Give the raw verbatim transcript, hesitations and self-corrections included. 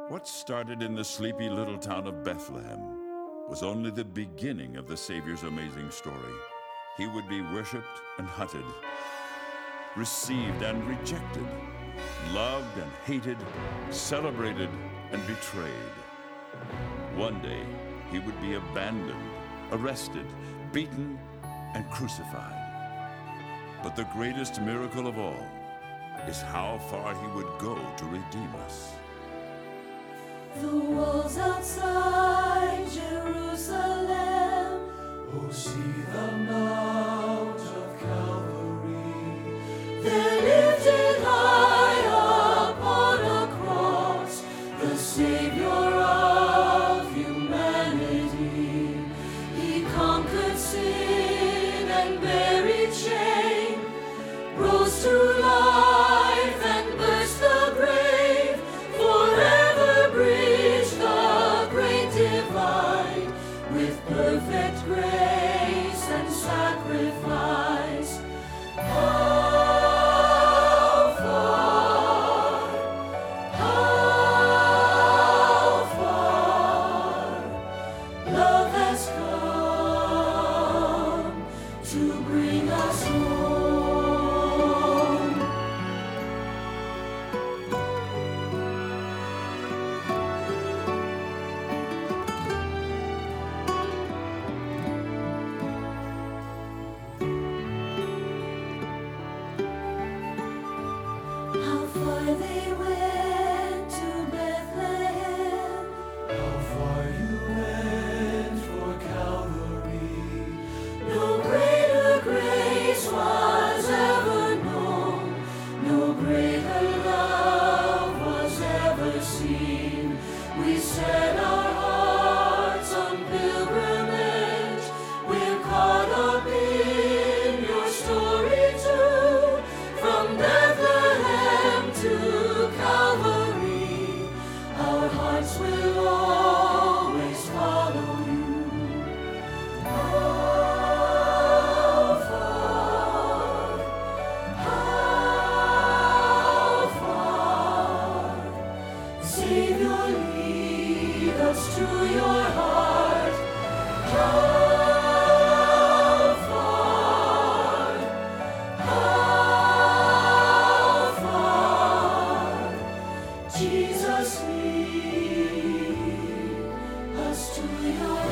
What started in the sleepy little town of Bethlehem was only the beginning of the Savior's amazing story. He would be worshipped and hunted, received and rejected, loved and hated, celebrated and betrayed. One day, he would be abandoned, arrested, beaten, and crucified. But the greatest miracle of all is how far he would go to redeem us. The walls outside Jerusalem, oh, see the Mount of Calvary. There lifted high upon a cross, the Savior of humanity. He conquered sin and buried shame, rose to life and burst the grave, forever bridged the great divide with perfect grace and sacrifice. How far, how far love has come to bring us home. How far they went to Bethlehem, How far you went for Calvary. no greater grace was ever known, no greater love was ever seen. We set our hearts on pilgrimage, we're caught up in your story too, from Bethlehem to Calvary. Our hearts will always follow you. How far, how far, Savior, lead us to your heart. How far, how far, Jesus, lead us to your